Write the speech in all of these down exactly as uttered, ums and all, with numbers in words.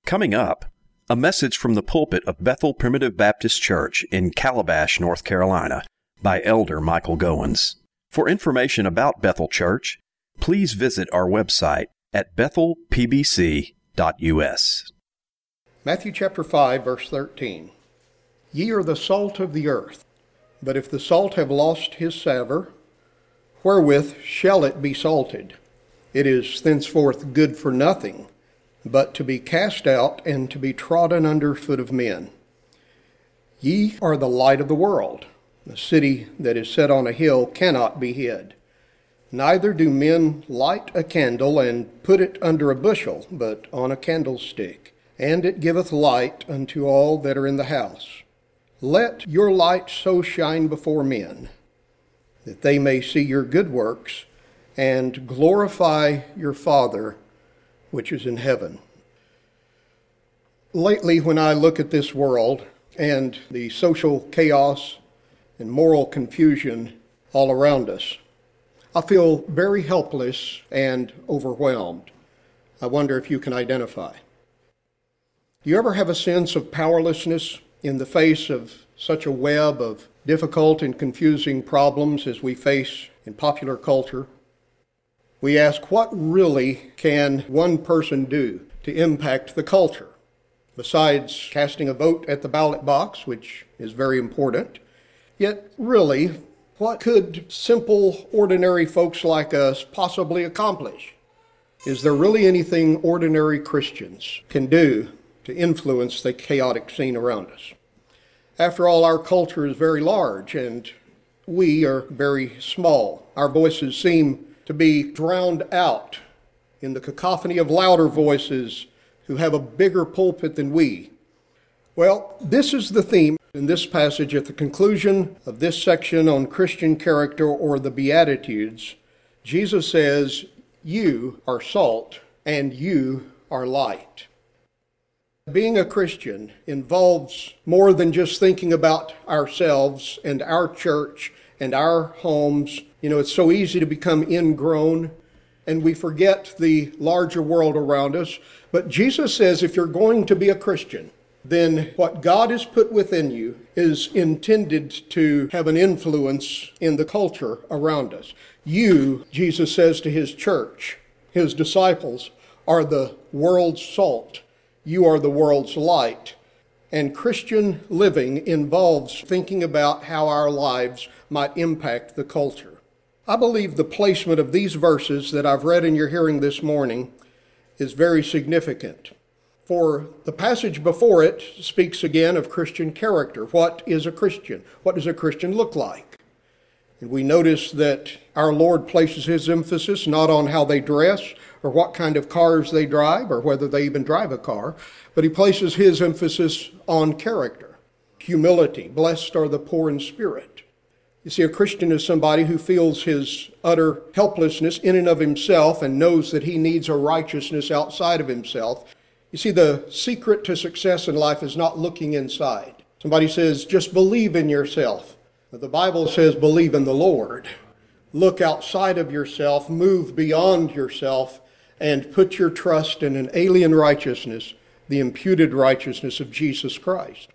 Coming up, a message from the pulpit of Bethel Primitive Baptist Church in Calabash, North Carolina, by Elder Michael Goins. For information about Bethel Church, please visit our website at bethel p b c dot u s. Matthew chapter five, verse thirteen. Ye are the salt of the earth, but if the salt have lost his savour, wherewith shall it be salted? It is thenceforth good for nothing, but to be cast out and to be trodden under foot of men. Ye are the light of the world. A city that is set on a hill cannot be hid. Neither do men light a candle and put it under a bushel, but on a candlestick, and it giveth light unto all that are in the house. Let your light so shine before men, that they may see your good works, and glorify your Father which is in heaven. Lately, when I look at this world and the social chaos and moral confusion all around us, I feel very helpless and overwhelmed. I wonder if you can identify. Do you ever have a sense of powerlessness in the face of such a web of difficult and confusing problems as we face in popular culture? We ask, what really can one person do to impact the culture? Besides casting a vote at the ballot box, which is very important. Yet, really, what could simple, ordinary folks like us possibly accomplish? Is there really anything ordinary Christians can do to influence the chaotic scene around us? After all, our culture is very large, and we are very small. Our voices seem to be drowned out in the cacophony of louder voices who have a bigger pulpit than we. Well, this is the theme in this passage at the conclusion of this section on Christian character, or the Beatitudes. Jesus says, you are salt and you are light. Being a Christian involves more than just thinking about ourselves and our church and our homes. You know, it's so easy to become ingrown, and we forget the larger world around us. But Jesus says if you're going to be a Christian, then what God has put within you is intended to have an influence in the culture around us. You, Jesus says to his church, his disciples, are the world's salt. You are the world's light. And Christian living involves thinking about how our lives might impact the culture. I believe the placement of these verses that I've read in your hearing this morning is very significant. For the passage before it speaks again of Christian character. What is a Christian? What does a Christian look like? And we notice that our Lord places his emphasis not on how they dress or what kind of cars they drive or whether they even drive a car, but he places his emphasis on character, humility. Blessed are the poor in spirit. You see, a Christian is somebody who feels his utter helplessness in and of himself and knows that he needs a righteousness outside of himself. You see, the secret to success in life is not looking inside. Somebody says, just believe in yourself. But the Bible says, believe in the Lord. Look outside of yourself, move beyond yourself, and put your trust in an alien righteousness, the imputed righteousness of Jesus Christ.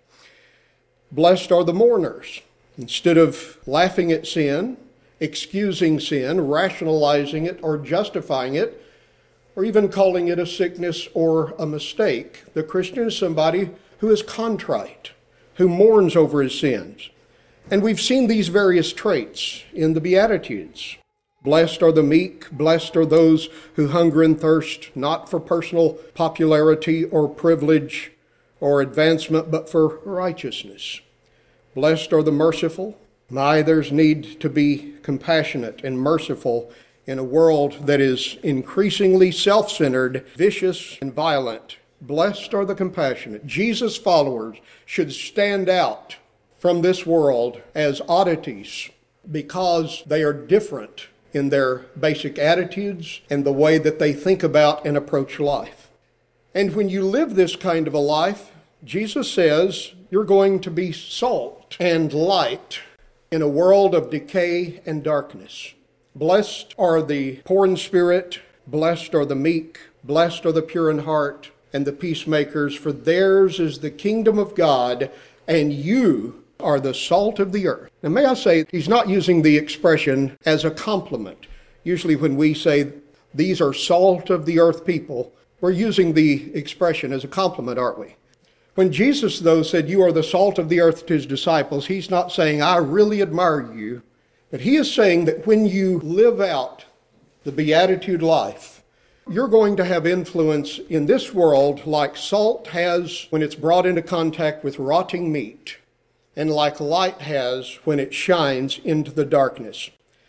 Blessed are the mourners. Instead of laughing at sin, excusing sin, rationalizing it, or justifying it, or even calling it a sickness or a mistake, the Christian is somebody who is contrite, who mourns over his sins. And we've seen these various traits in the Beatitudes. Blessed are the meek, blessed are those who hunger and thirst, not for personal popularity or privilege or advancement, but for righteousness. Blessed are the merciful. My, there's need to be compassionate and merciful in a world that is increasingly self-centered, vicious, and violent. Blessed are the compassionate. Jesus' followers should stand out from this world as oddities because they are different in their basic attitudes and the way that they think about and approach life. And when you live this kind of a life, Jesus says you're going to be salt and light in a world of decay and darkness. Blessed are the poor in spirit, blessed are the meek, blessed are the pure in heart, and the peacemakers, for theirs is the kingdom of God, and you are the salt of the earth. Now may I say, he's not using the expression as a compliment. Usually when we say, these are salt of the earth people, we're using the expression as a compliment, aren't we? When Jesus, though, said, you are the salt of the earth to his disciples, he's not saying, I really admire you, but he is saying that when you live out the beatitude life, you're going to have influence in this world like salt has when it's brought into contact with rotting meat, and like light has when it shines into the darkness.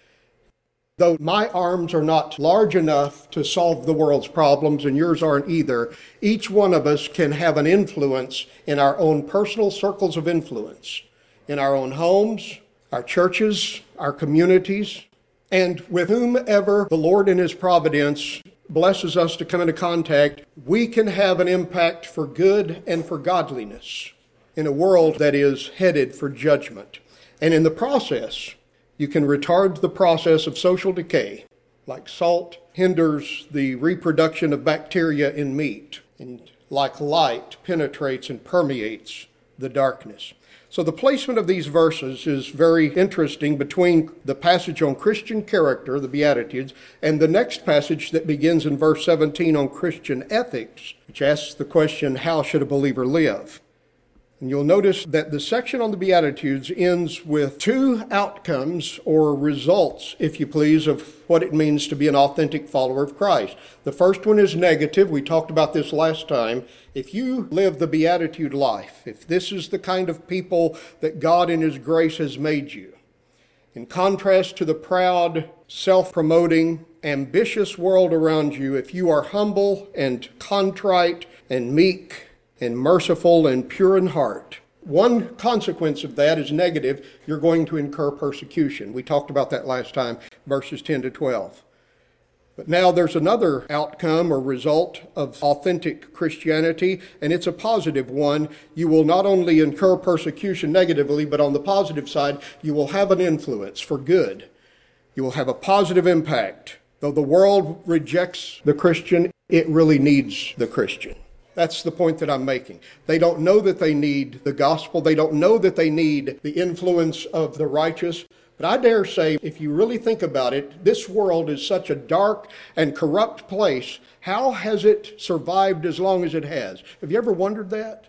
Though my arms are not large enough to solve the world's problems, and yours aren't either, each one of us can have an influence in our own personal circles of influence, in our own homes, our churches, our communities, and with whomever the Lord in his providence blesses us to come into contact, we can have an impact for good and for godliness in a world that is headed for judgment. And in the process, you can retard the process of social decay, like salt hinders the reproduction of bacteria in meat, and like light penetrates and permeates the darkness. So the placement of these verses is very interesting between the passage on Christian character, the Beatitudes, and the next passage that begins in verse seventeen on Christian ethics, which asks the question, how should a believer live? And you'll notice that the section on the Beatitudes ends with two outcomes or results, if you please, of what it means to be an authentic follower of Christ. The first one is negative. We talked about this last time. If you live the Beatitude life, if this is the kind of people that God in his grace has made you, in contrast to the proud, self-promoting, ambitious world around you, if you are humble and contrite and meek and merciful and pure in heart, one consequence of that is negative. You're going to incur persecution. We talked about that last time, verses ten to twelve. But now there's another outcome or result of authentic Christianity, and it's a positive one. You will not only incur persecution negatively, but on the positive side, you will have an influence for good. You will have a positive impact. Though the world rejects the Christian, it really needs the Christian. That's the point that I'm making. They don't know that they need the gospel. They don't know that they need the influence of the righteous. But I dare say, if you really think about it, this world is such a dark and corrupt place. How has it survived as long as it has? Have you ever wondered that?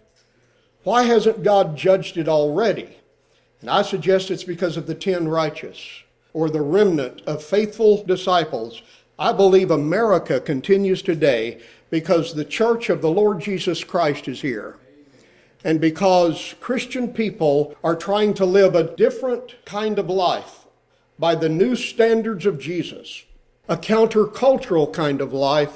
Why hasn't God judged it already? And I suggest it's because of the ten righteous, or the remnant of faithful disciples. I believe America continues today because the church of the Lord Jesus Christ is here. And because Christian people are trying to live a different kind of life by the new standards of Jesus, a countercultural kind of life.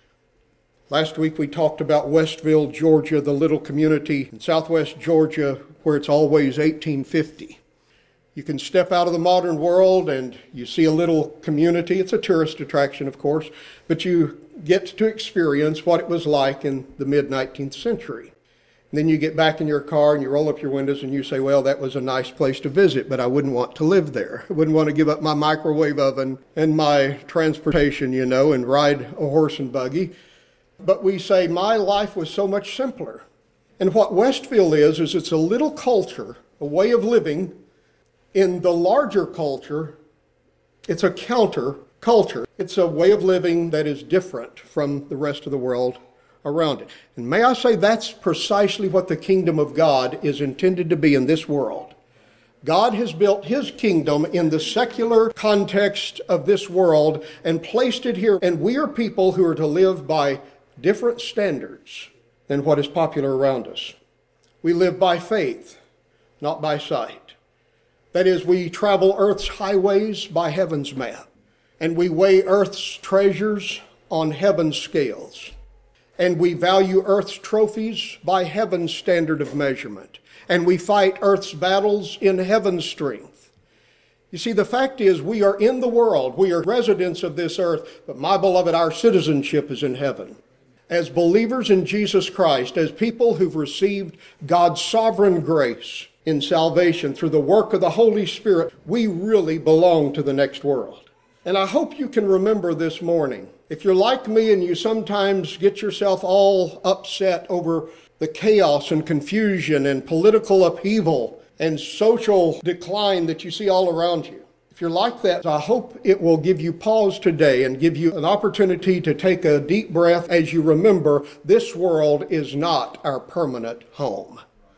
Last week we talked about Westville, Georgia, the little community in southwest Georgia where it's always eighteen fifty. You can step out of the modern world and you see a little community. It's a tourist attraction, of course, but you get to experience what it was like in the mid-nineteenth century. And then you get back in your car and you roll up your windows and you say, well, that was a nice place to visit, but I wouldn't want to live there. I wouldn't want to give up my microwave oven and my transportation, you know, and ride a horse and buggy. But we say, my life was so much simpler. And what Westville is, is it's a little culture, a way of living. In the larger culture, it's a counter culture. It's a way of living that is different from the rest of the world around it. And may I say, that's precisely what the kingdom of God is intended to be in this world. God has built his kingdom in the secular context of this world and placed it here. And we are people who are to live by different standards than what is popular around us. We live by faith, not by sight. That is, we travel earth's highways by heaven's map, and we weigh earth's treasures on heaven's scales, and we value earth's trophies by heaven's standard of measurement, and we fight earth's battles in heaven's strength. You see, the fact is, we are in the world, we are residents of this earth, but my beloved, our citizenship is in heaven. As believers in Jesus Christ, as people who've received God's sovereign grace in salvation through the work of the Holy Spirit, we really belong to the next world. And I hope you can remember this morning. If you're like me and you sometimes get yourself all upset over the chaos and confusion and political upheaval and social decline that you see all around you, if you're like that, I hope it will give you pause today and give you an opportunity to take a deep breath as you remember this world is not our permanent home.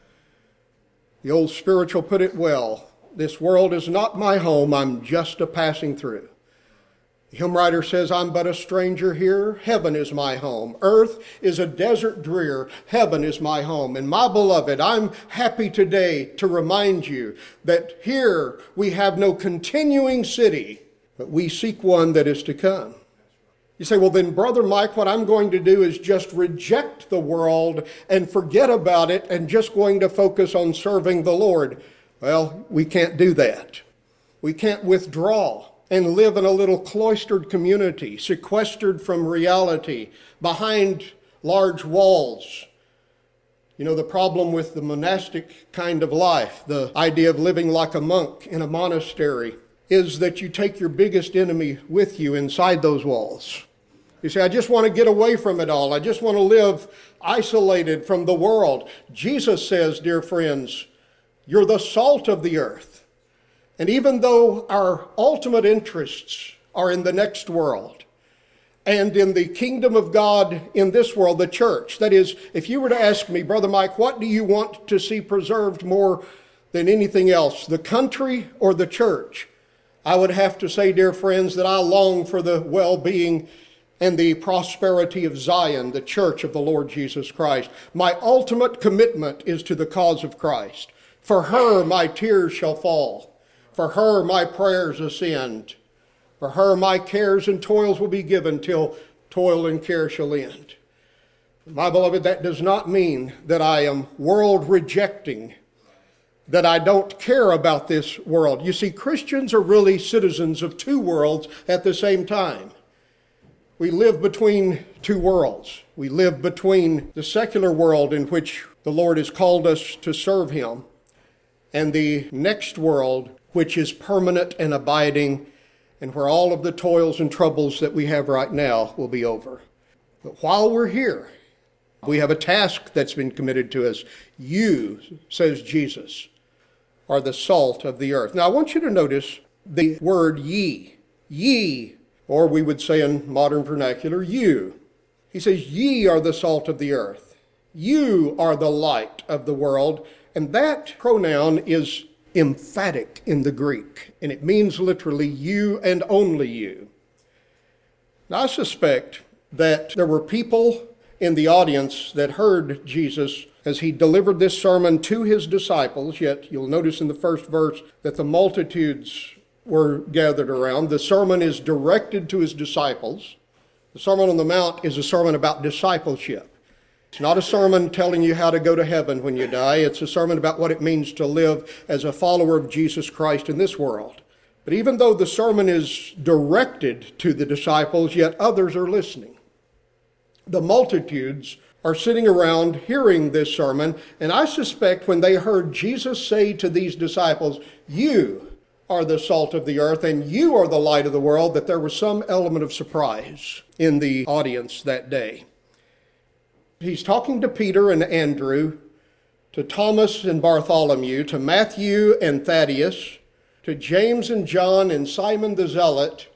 The old spiritual put it well, this world is not my home, I'm just a passing through. The hymn writer says, I'm but a stranger here, heaven is my home. Earth is a desert drear, heaven is my home. And my beloved, I'm happy today to remind you that here we have no continuing city, but we seek one that is to come. You say, well then, Brother Mike, what I'm going to do is just reject the world and forget about it and just going to focus on serving the Lord. Well, we can't do that. We can't withdraw and live in a little cloistered community, sequestered from reality, behind large walls. You know, the problem with the monastic kind of life, the idea of living like a monk in a monastery, is that you take your biggest enemy with you inside those walls. You say, I just want to get away from it all. I just want to live isolated from the world. Jesus says, dear friends, you're the salt of the earth. And even though our ultimate interests are in the next world and in the kingdom of God in this world, the church, that is, if you were to ask me, Brother Mike, what do you want to see preserved more than anything else, the country or the church? I would have to say, dear friends, that I long for the well-being and the prosperity of Zion, the church of the Lord Jesus Christ. My ultimate commitment is to the cause of Christ. For her my tears shall fall. For her my prayers ascend. For her my cares and toils will be given till toil and care shall end. My beloved, that does not mean that I am world rejecting, that I don't care about this world. You see, Christians are really citizens of two worlds at the same time. We live between two worlds. We live between the secular world in which the Lord has called us to serve Him and the next world, which is permanent and abiding, and where all of the toils and troubles that we have right now will be over. But while we're here, we have a task that's been committed to us. You, says Jesus, are the salt of the earth. Now, I want you to notice the word ye. Ye, or we would say in modern vernacular, you. He says, ye are the salt of the earth. You are the light of the world. And that pronoun is emphatic in the Greek, and it means literally you and only you. Now, I suspect that there were people in the audience that heard Jesus as he delivered this sermon to his disciples, yet you'll notice in the first verse that the multitudes were gathered around. The sermon is directed to his disciples. The Sermon on the Mount is a sermon about discipleship. It's not a sermon telling you how to go to heaven when you die. It's a sermon about what it means to live as a follower of Jesus Christ in this world. But even though the sermon is directed to the disciples, yet others are listening. The multitudes are sitting around hearing this sermon, and I suspect when they heard Jesus say to these disciples, you are the salt of the earth and you are the light of the world, that there was some element of surprise in the audience that day. He's talking to Peter and Andrew, to Thomas and Bartholomew, to Matthew and Thaddeus, to James and John and Simon the Zealot.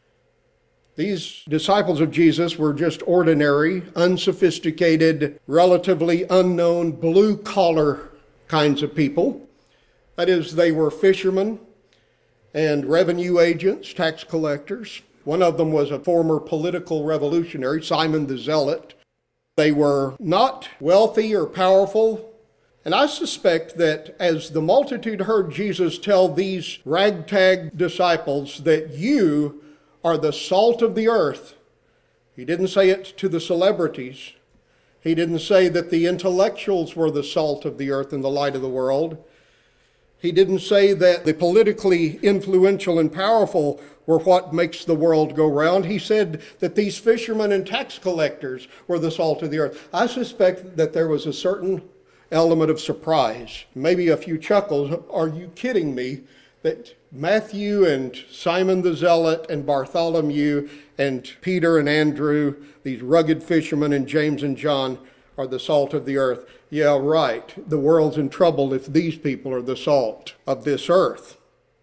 These disciples of Jesus were just ordinary, unsophisticated, relatively unknown, blue-collar kinds of people. That is, they were fishermen and revenue agents, tax collectors. One of them was a former political revolutionary, Simon the Zealot. They were not wealthy or powerful. And I suspect that as the multitude heard Jesus tell these ragtag disciples that you are the salt of the earth, he didn't say it to the celebrities. He didn't say that the intellectuals were the salt of the earth and the light of the world. He didn't say that the politically influential and powerful were what makes the world go round. He said that these fishermen and tax collectors were the salt of the earth. I suspect that there was a certain element of surprise, maybe a few chuckles. Are you kidding me? that Matthew and Simon the Zealot and Bartholomew and Peter and Andrew, these rugged fishermen, and James and John are the salt of the earth. Yeah, right. The world's in trouble if these people are the salt of this earth.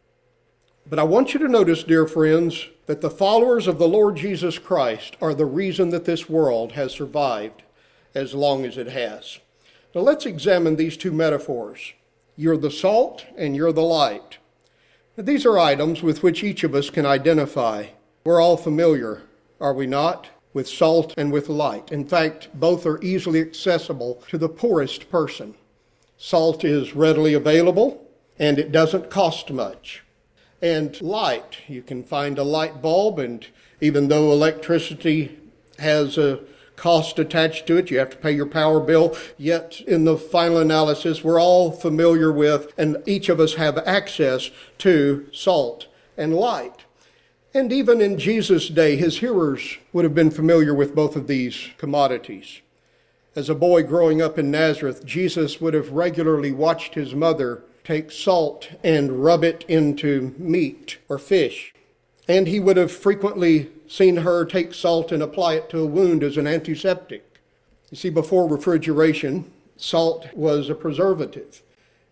But I want you to notice, dear friends, that the followers of the Lord Jesus Christ are the reason that this world has survived as long as it has. Now let's examine these two metaphors. You're the salt and you're the light. Now, these are items with which each of us can identify. We're all familiar, are we not, with salt and with light. In fact, both are easily accessible to the poorest person. Salt is readily available and it doesn't cost much. And light, you can find a light bulb, and even though electricity has a cost attached to it, you have to pay your power bill, yet in the final analysis, we're all familiar with, and each of us have access to salt and light. And even in Jesus' day, his hearers would have been familiar with both of these commodities. As a boy growing up in Nazareth, Jesus would have regularly watched his mother take salt and rub it into meat or fish. And he would have frequently seen her take salt and apply it to a wound as an antiseptic. You see, before refrigeration, salt was a preservative.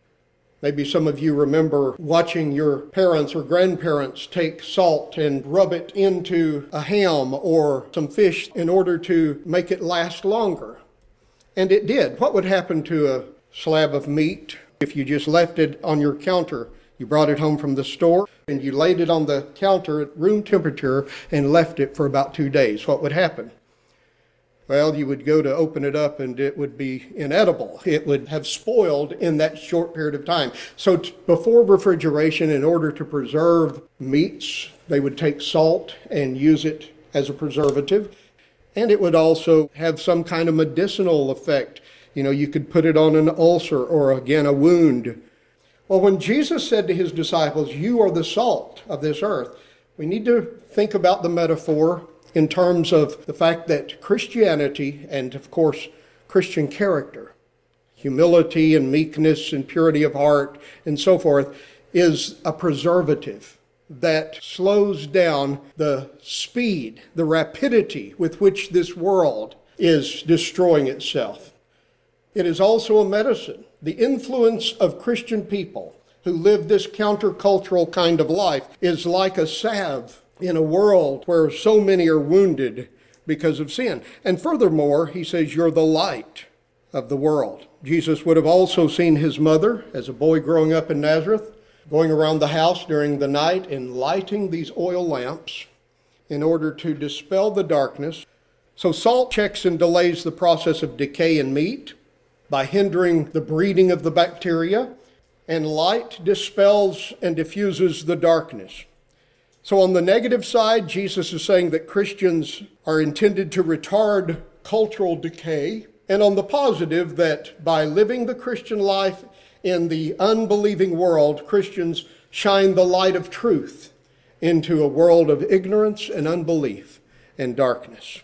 Maybe some of you remember watching your parents or grandparents take salt and rub it into a ham or some fish in order to make it last longer. And it did. What would happen to a slab of meat if you just left it on your counter? You brought it home from the store and you laid it on the counter at room temperature and left it for about two days. What would happen? Well, you would go to open it up and it would be inedible. It would have spoiled in that short period of time. So t- before refrigeration, in order to preserve meats, they would take salt and use it as a preservative. And it would also have some kind of medicinal effect. You know, you could put it on an ulcer or, again, a wound. Well, when Jesus said to his disciples, "You are the salt of this earth," we need to think about the metaphor in terms of the fact that Christianity and, of course, Christian character, humility and meekness and purity of heart and so forth, is a preservative that slows down the speed, the rapidity with which this world is destroying itself. It is also a medicine. The influence of Christian people who live this countercultural kind of life is like a salve in a world where so many are wounded because of sin. And furthermore, he says, you're the light of the world. Jesus would have also seen his mother as a boy growing up in Nazareth, going around the house during the night and lighting these oil lamps in order to dispel the darkness. So salt checks and delays the process of decay in meat by hindering the breeding of the bacteria, and light dispels and diffuses the darkness. So on the negative side, Jesus is saying that Christians are intended to retard cultural decay, and on the positive, that by living the Christian life in the unbelieving world, Christians shine the light of truth into a world of ignorance and unbelief and darkness.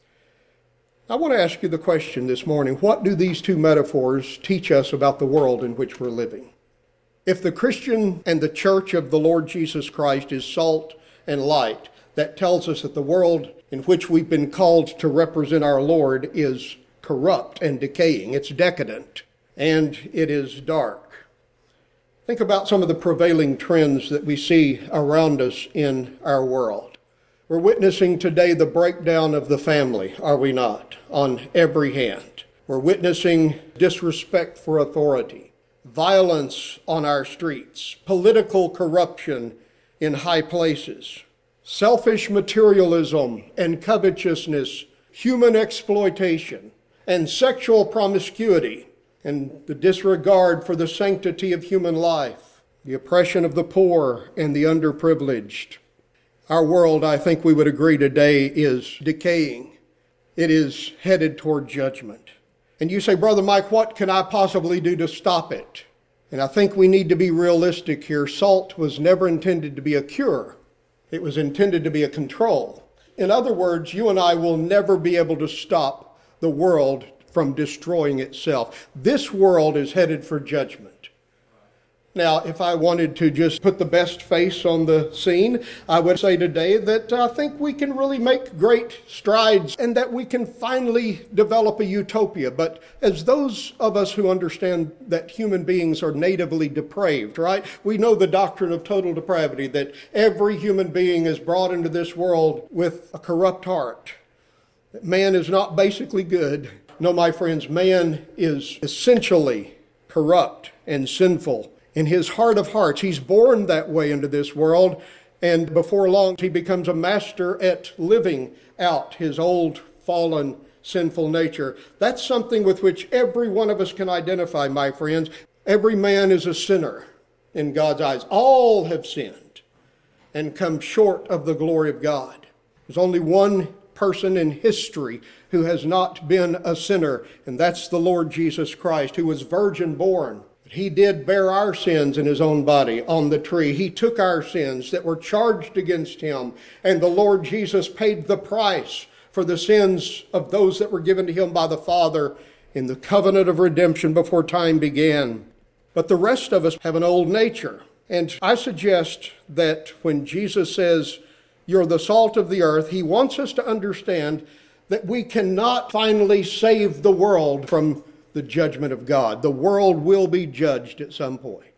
I want to ask you the question this morning, what do these two metaphors teach us about the world in which we're living? If the Christian and the church of the Lord Jesus Christ is salt and light, that tells us that the world in which we've been called to represent our Lord is corrupt and decaying. It's decadent and it is dark. Think about some of the prevailing trends that we see around us in our world. We're witnessing today the breakdown of the family, are we not, on every hand? We're witnessing disrespect for authority, violence on our streets, political corruption in high places, selfish materialism and covetousness, human exploitation, and sexual promiscuity, and the disregard for the sanctity of human life, the oppression of the poor and the underprivileged. Our world, I think we would agree today, is decaying. It is headed toward judgment. And you say, Brother Mike, what can I possibly do to stop it? And I think we need to be realistic here. Salt was never intended to be a cure. It was intended to be a control. In other words, you and I will never be able to stop the world from destroying itself. This world is headed for judgment. Now, if I wanted to just put the best face on the scene, I would say today that I think we can really make great strides and that we can finally develop a utopia. But as those of us who understand that human beings are natively depraved, right? We know the doctrine of total depravity, that every human being is brought into this world with a corrupt heart. That man is not basically good. No, my friends, man is essentially corrupt and sinful. In his heart of hearts, he's born that way into this world, and before long he becomes a master at living out his old, fallen, sinful nature. That's something with which every one of us can identify, my friends. Every man is a sinner in God's eyes. All have sinned and come short of the glory of God. There's only one person in history who has not been a sinner, and that's the Lord Jesus Christ, who was virgin born. He did bear our sins in his own body on the tree. He took our sins that were charged against him, and the Lord Jesus paid the price for the sins of those that were given to him by the Father in the covenant of redemption before time began. But the rest of us have an old nature. And I suggest that when Jesus says, "You're the salt of the earth," he wants us to understand that we cannot finally save the world from the judgment of God. The world will be judged at some point.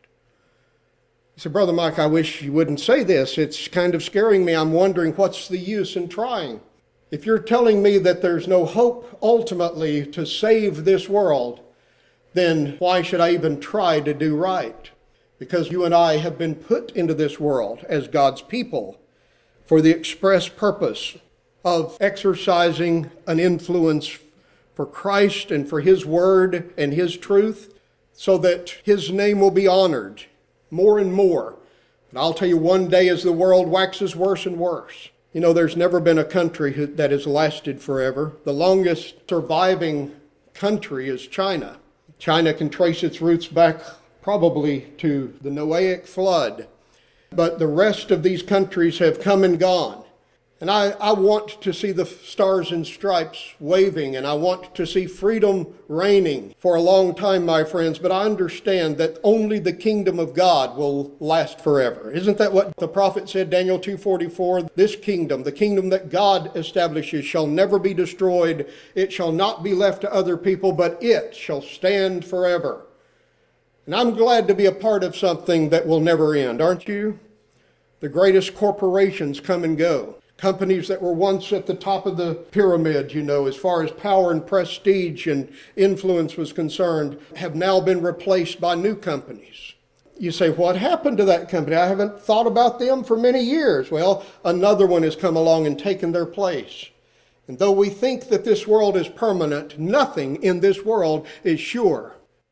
You say, "Brother Mike, I wish you wouldn't say this. It's kind of scaring me. I'm wondering what's the use in trying." If you're telling me that there's no hope ultimately to save this world, then why should I even try to do right? Because you and I have been put into this world as God's people for the express purpose of exercising an influence for Christ and for his word and his truth, so that his name will be honored more and more. And I'll tell you, one day as the world waxes worse and worse, you know, there's never been a country that has lasted forever. The longest surviving country is China. China can trace its roots back probably to the Noahic flood. But the rest of these countries have come and gone. And I, I want to see the stars and stripes waving, and I want to see freedom reigning for a long time, my friends, but I understand that only the kingdom of God will last forever. Isn't that what the prophet said, Daniel two forty-four? This kingdom, the kingdom that God establishes, shall never be destroyed. It shall not be left to other people, but it shall stand forever. And I'm glad to be a part of something that will never end, aren't you? The greatest corporations come and go. Companies that were once at the top of the pyramid, you know, as far as power and prestige and influence was concerned, have now been replaced by new companies. You say, what happened to that company? I haven't thought about them for many years. Well, another one has come along and taken their place. And though we think that this world is permanent, nothing in this world is sure.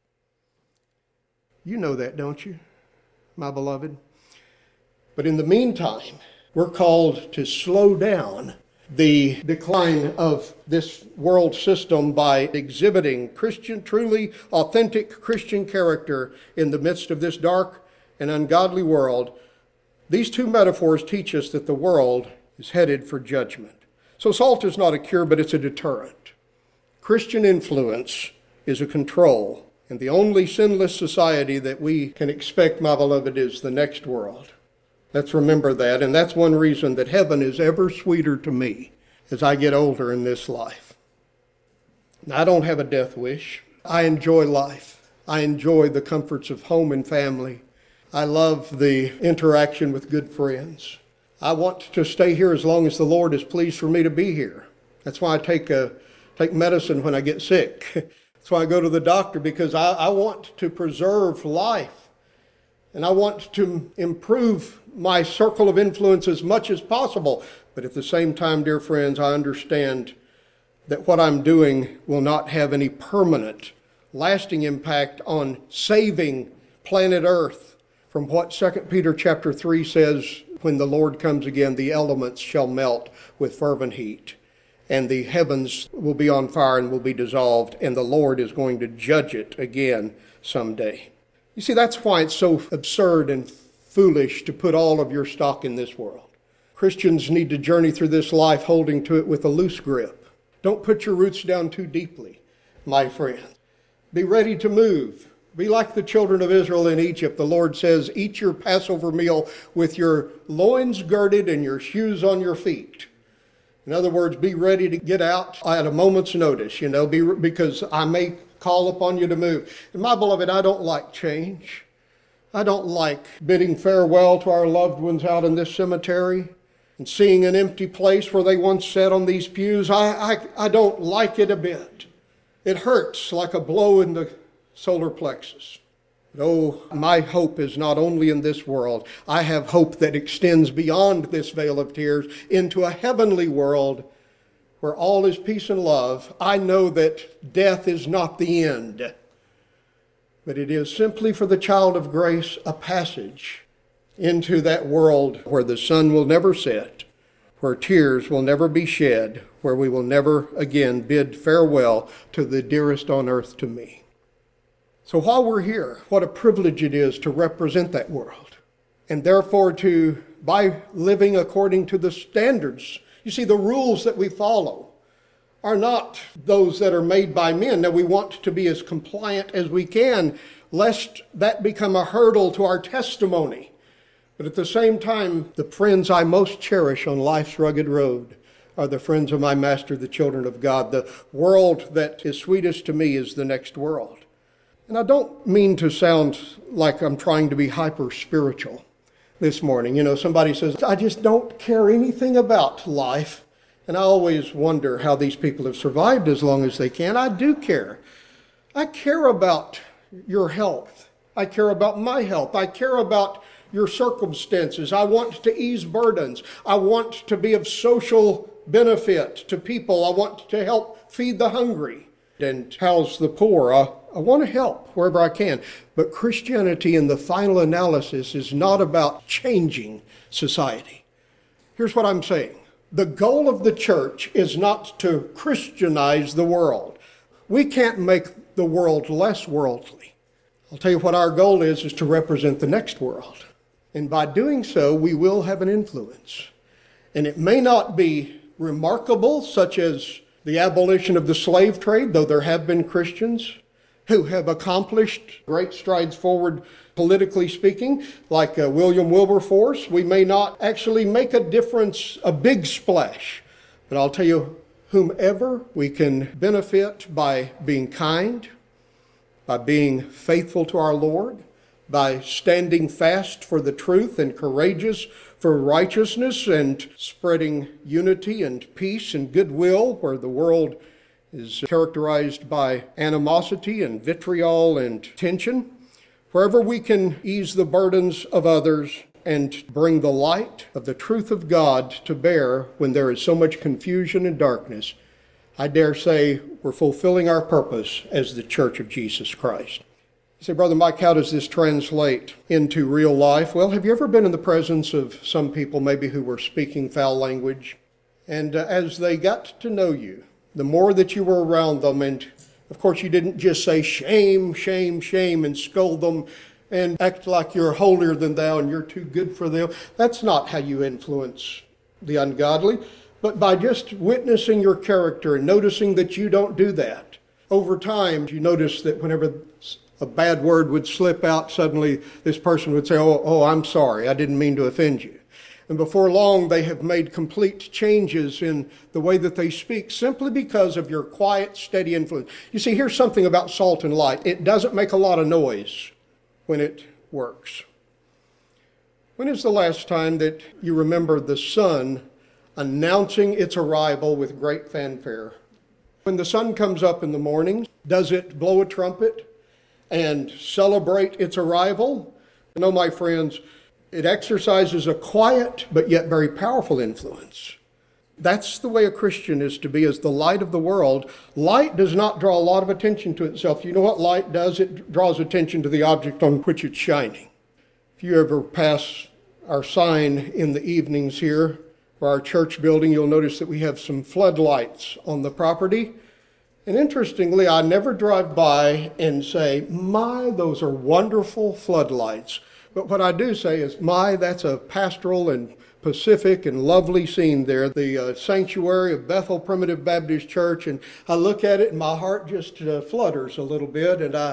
You know that, don't you, my beloved? But in the meantime, we're called to slow down the decline of this world system by exhibiting Christian, truly authentic Christian character in the midst of this dark and ungodly world. These two metaphors teach us that the world is headed for judgment. So salt is not a cure, but it's a deterrent. Christian influence is a control, and the only sinless society that we can expect, my beloved, is the next world. Let's remember that, and that's one reason that heaven is ever sweeter to me as I get older in this life. Now, I don't have a death wish. I enjoy life. I enjoy the comforts of home and family. I love the interaction with good friends. I want to stay here as long as the Lord is pleased for me to be here. That's why I take a, take medicine when I get sick. That's why I go to the doctor, because I, I want to preserve life. And I want to improve my circle of influence as much as possible. But at the same time, dear friends, I understand that what I'm doing will not have any permanent, lasting impact on saving planet Earth from what Second Peter chapter three says, when the Lord comes again, the elements shall melt with fervent heat, and the heavens will be on fire and will be dissolved, and the Lord is going to judge it again someday. You see, that's why it's so absurd and foolish to put all of your stock in this world. Christians need to journey through this life holding to it with a loose grip. Don't put your roots down too deeply, my friend. Be ready to move, Be like the children of Israel in Egypt. The Lord says, eat your Passover meal with your loins girded and your shoes on your feet. In other words, be ready to get out at a moment's notice, you know, be, because I may call upon you to move. And my beloved, I don't like change. I don't like bidding farewell to our loved ones out in this cemetery and seeing an empty place where they once sat on these pews. I, I, I don't like it a bit. It hurts like a blow in the solar plexus. But oh, my hope is not only in this world. I have hope that extends beyond this vale of tears into a heavenly world where all is peace and love. I know that death is not the end, but it is simply for the child of grace a passage into that world where the sun will never set, where tears will never be shed, where we will never again bid farewell to the dearest on earth to me. So while we're here, what a privilege it is to represent that world, and therefore to, by living according to the standards. You see, the rules that we follow are not those that are made by men. Now, we want to be as compliant as we can, lest that become a hurdle to our testimony. But at the same time, the friends I most cherish on life's rugged road are the friends of my Master, the children of God. The world that is sweetest to me is the next world. And I don't mean to sound like I'm trying to be hyper-spiritual this morning. You know, somebody says, I just don't care anything about life. And I always wonder how these people have survived as long as they can. I do care. I care about your health. I care about my health. I care about your circumstances. I want to ease burdens. I want to be of social benefit to people. I want to help feed the hungry and house the poor. I, I want to help wherever I can. But Christianity in the final analysis is not about changing society. Here's what I'm saying. The goal of the church is not to Christianize the world. We can't make the world less worldly. I'll tell you what our goal is, is to represent the next world. And by doing so, we will have an influence. And it may not be remarkable, such as the abolition of the slave trade, though there have been Christians who have accomplished great strides forward, politically speaking, like uh, William Wilberforce. We may not actually make a difference, a big splash, but I'll tell you, whomever we can benefit by being kind, by being faithful to our Lord, by standing fast for the truth and courageous for righteousness and spreading unity and peace and goodwill where the world is characterized by animosity and vitriol and tension. Wherever we can ease the burdens of others and bring the light of the truth of God to bear when there is so much confusion and darkness, I dare say we're fulfilling our purpose as the Church of Jesus Christ. You say, Brother Mike, how does this translate into real life? Well, have you ever been in the presence of some people maybe who were speaking foul language? And uh, as they got to know you, the more that you were around them, and of course you didn't just say shame, shame, shame, and scold them and act like you're holier than thou and you're too good for them. That's not how you influence the ungodly. But by just witnessing your character and noticing that you don't do that, over time you notice that whenever a bad word would slip out, suddenly this person would say, oh, oh, I'm sorry, I didn't mean to offend you. And before long, they have made complete changes in the way that they speak simply because of your quiet, steady influence. You see, here's something about salt and light. It doesn't make a lot of noise when it works. When is the last time that you remember the sun announcing its arrival with great fanfare? When the sun comes up in the morning, does it blow a trumpet and celebrate its arrival? No, my friends, it exercises a quiet but yet very powerful influence. That's the way a Christian is to be, as the light of the world. Light does not draw a lot of attention to itself. You know what light does? It draws attention to the object on which it's shining. If you ever pass our sign in the evenings here for our church building, you'll notice that we have some floodlights on the property. And interestingly, I never drive by and say, my, those are wonderful floodlights. But what I do say is, my, that's a pastoral and pacific and lovely scene there, the uh, sanctuary of Bethel Primitive Baptist Church. And I look at it and my heart just uh, flutters a little bit. And I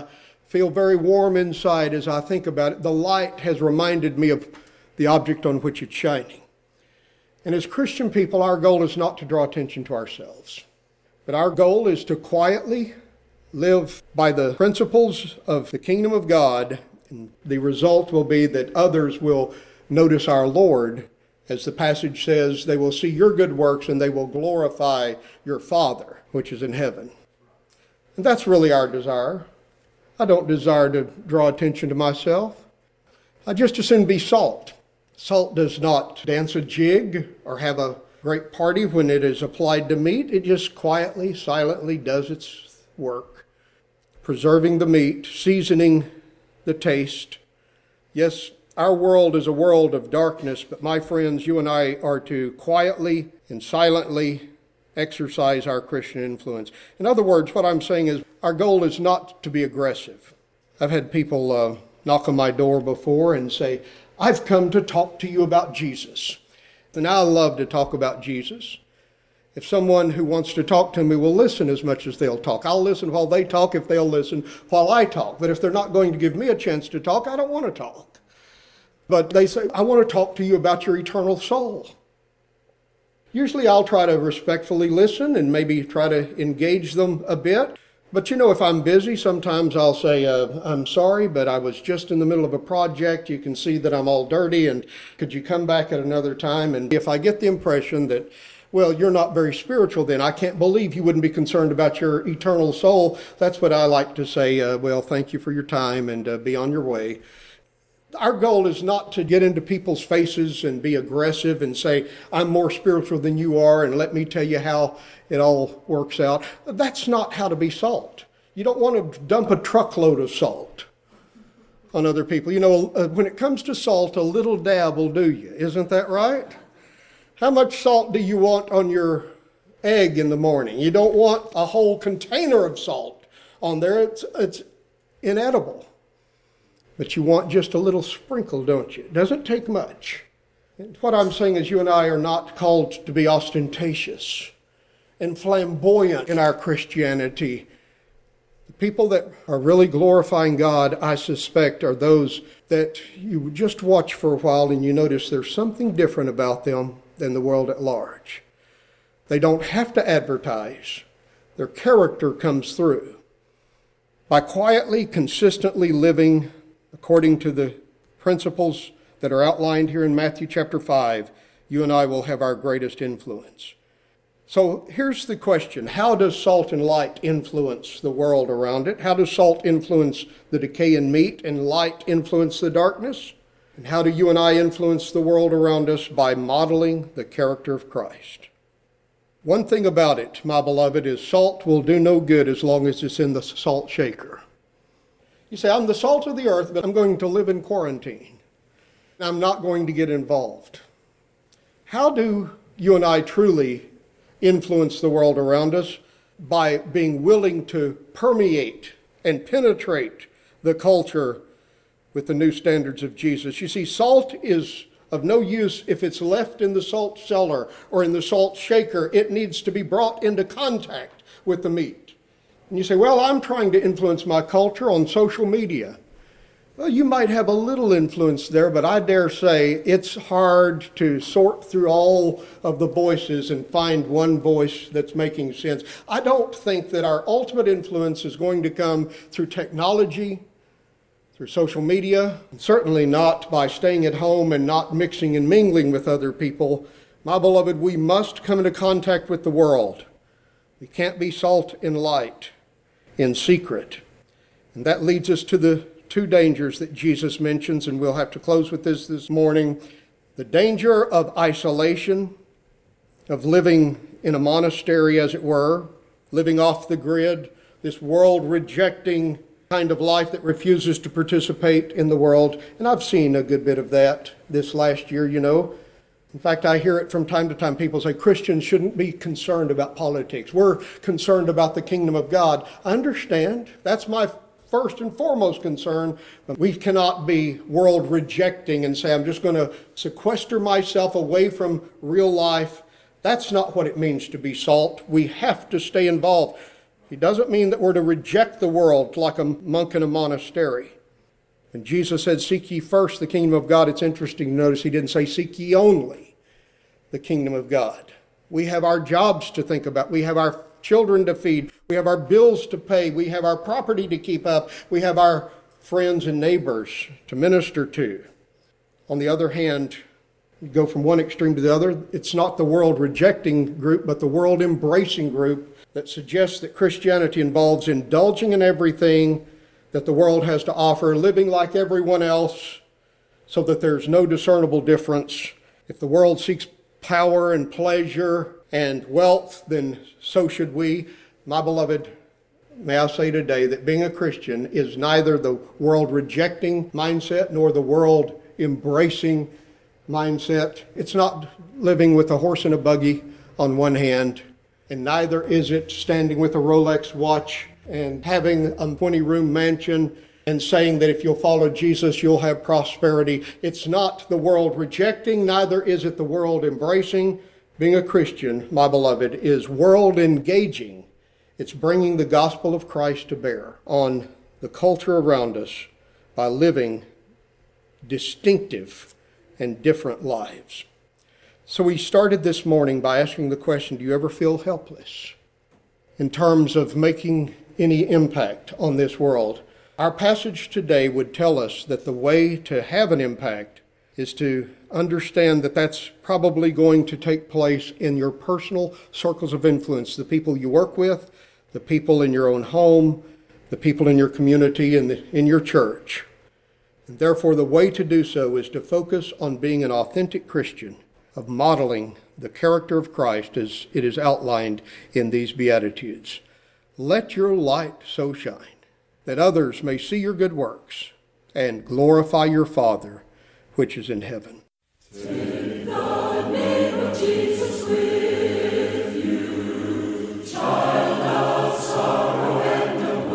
feel very warm inside as I think about it. The light has reminded me of the object on which it's shining. And as Christian people, our goal is not to draw attention to ourselves, but our goal is to quietly live by the principles of the kingdom of God, and the result will be that others will notice our Lord. As the passage says, they will see your good works and they will glorify your Father, which is in heaven. And that's really our desire. I don't desire to draw attention to myself. I just as soon be salt. Salt does not dance a jig or have a great party when it is applied to meat. It just quietly, silently does its work, preserving the meat, seasoning the taste. Yes, our world is a world of darkness, but my friends, you and I are to quietly and silently exercise our Christian influence. In other words, what I'm saying is our goal is not to be aggressive. I've had people uh, knock on my door before and say, I've come to talk to you about Jesus. And I love to talk about Jesus. If someone who wants to talk to me will listen as much as they'll talk, I'll listen while they talk if they'll listen while I talk. But if they're not going to give me a chance to talk, I don't want to talk. But they say, I want to talk to you about your eternal soul. Usually I'll try to respectfully listen and maybe try to engage them a bit. But you know, if I'm busy, sometimes I'll say, uh, I'm sorry, but I was just in the middle of a project. You can see that I'm all dirty, and could you come back at another time? And if I get the impression that, well, you're not very spiritual, then I can't believe you wouldn't be concerned about your eternal soul. That's what I like to say, uh, well, thank you for your time, and uh, be on your way. Our goal is not to get into people's faces and be aggressive and say, I'm more spiritual than you are, and let me tell you how it all works out. That's not how to be salt. You don't want to dump a truckload of salt on other people. You know, uh, when it comes to salt, a little dab will do you. Isn't that right? How much salt do you want on your egg in the morning? You don't want a whole container of salt on there. It's, it's inedible. But you want just a little sprinkle, don't you? It doesn't take much. And what I'm saying is you and I are not called to be ostentatious and flamboyant in our Christianity. The people that are really glorifying God, I suspect, are those that you just watch for a while and you notice there's something different about them than the world at large. They don't have to advertise. Their character comes through. By quietly, consistently living according to the principles that are outlined here in Matthew chapter five, you and I will have our greatest influence. So here's the question. How does salt and light influence the world around it? How does salt influence the decay in meat and light influence the darkness? And how do you and I influence the world around us? By modeling the character of Christ. One thing about it, my beloved, is salt will do no good as long as it's in the salt shaker. You say, I'm the salt of the earth, but I'm going to live in quarantine. I'm not going to get involved. How do you and I truly influence the world around us? By being willing to permeate and penetrate the culture with the new standards of Jesus. You see, salt is of no use if it's left in the salt cellar or in the salt shaker. It needs to be brought into contact with the meat. And you say, well, I'm trying to influence my culture on social media. Well, you might have a little influence there, but I dare say it's hard to sort through all of the voices and find one voice that's making sense. I don't think that our ultimate influence is going to come through technology, through social media, and certainly not by staying at home and not mixing and mingling with other people. My beloved, we must come into contact with the world. We can't be salt and light in secret. And that leads us to the two dangers that Jesus mentions, and we'll have to close with this this morning. The danger of isolation, of living in a monastery, as it were, living off the grid, this world-rejecting kind of life that refuses to participate in the world. And I've seen a good bit of that this last year, you know. In fact, I hear it from time to time. People say Christians shouldn't be concerned about politics. We're concerned about the kingdom of God. I understand. That's my first and foremost concern. But we cannot be world rejecting and say, I'm just going to sequester myself away from real life. That's not what it means to be salt. We have to stay involved. He doesn't mean that we're to reject the world like a monk in a monastery. And Jesus said, seek ye first the kingdom of God. It's interesting to notice he didn't say, seek ye only the kingdom of God. We have our jobs to think about. We have our children to feed. We have our bills to pay. We have our property to keep up. We have our friends and neighbors to minister to. On the other hand, you go from one extreme to the other. It's not the world rejecting group, but the world embracing group that suggests that Christianity involves indulging in everything that the world has to offer, living like everyone else, so that there's no discernible difference. If the world seeks power and pleasure and wealth, then so should we. My beloved, may I say today that being a Christian is neither the world rejecting mindset nor the world embracing mindset. It's not living with a horse and a buggy on one hand, and neither is it standing with a Rolex watch and having a twenty-room mansion and saying that if you'll follow Jesus, you'll have prosperity. It's not the world rejecting, neither is it the world embracing. Being a Christian, my beloved, is world engaging. It's bringing the gospel of Christ to bear on the culture around us by living distinctive and different lives. So we started this morning by asking the question, do you ever feel helpless in terms of making any impact on this world? Our passage today would tell us that the way to have an impact is to understand that that's probably going to take place in your personal circles of influence, the people you work with, the people in your own home, the people in your community, and in your church. And therefore, the way to do so is to focus on being an authentic Christian, of modeling the character of Christ as it is outlined in these Beatitudes. Let your light so shine that others may see your good works and glorify your Father which is in heaven. Take the name of Jesus with you, child of sorrow and of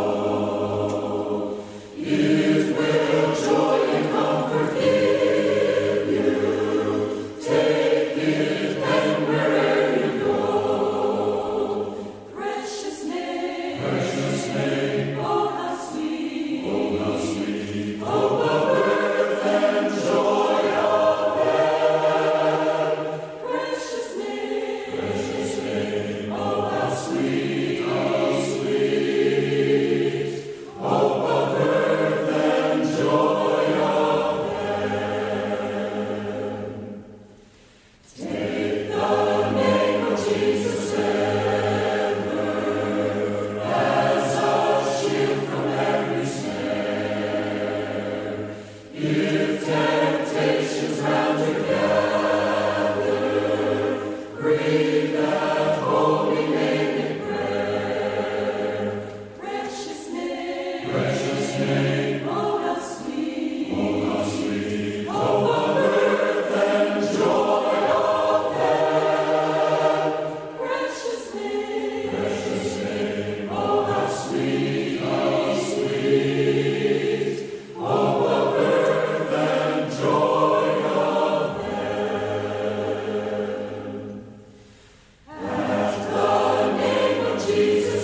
woe. It will joy and comfort give you. Take it and wherever you go. Precious name, precious name, oh how sweet, oh how sweet, oh how earth and joy of heaven. Precious name, precious name, oh how sweet, how sweet, hope of earth and joy of heaven. Take the name of Jesus ever as a shield from every snare. If temptations round you gather, breathe that holy name in prayer. Precious name, precious name, oh how sweet, oh how sweet, hope of earth and joy of heaven. Precious name, precious name, oh how sweet, how sweet, hope of earth and joy of heaven. At the name of Jesus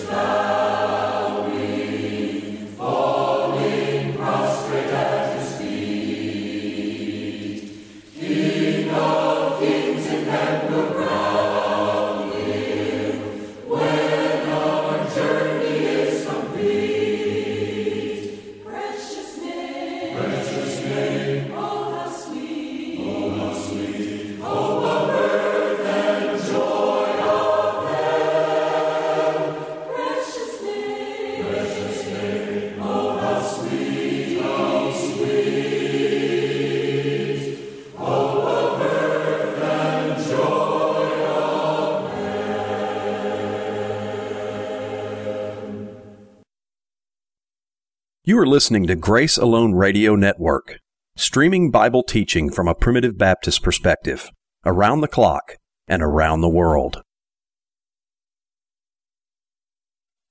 bowing, falling prostrate at his feet, King of kings in heaven will crown him when our journey is complete. Precious name, precious name, oh how sweet, oh how sweet, hope of earth and joy of heaven. Precious name, precious name, oh how sweet, how sweet, hope of earth and joy of heaven. You are listening to Grace Alone Radio Network, streaming Bible teaching from a primitive Baptist perspective, around the clock and around the world.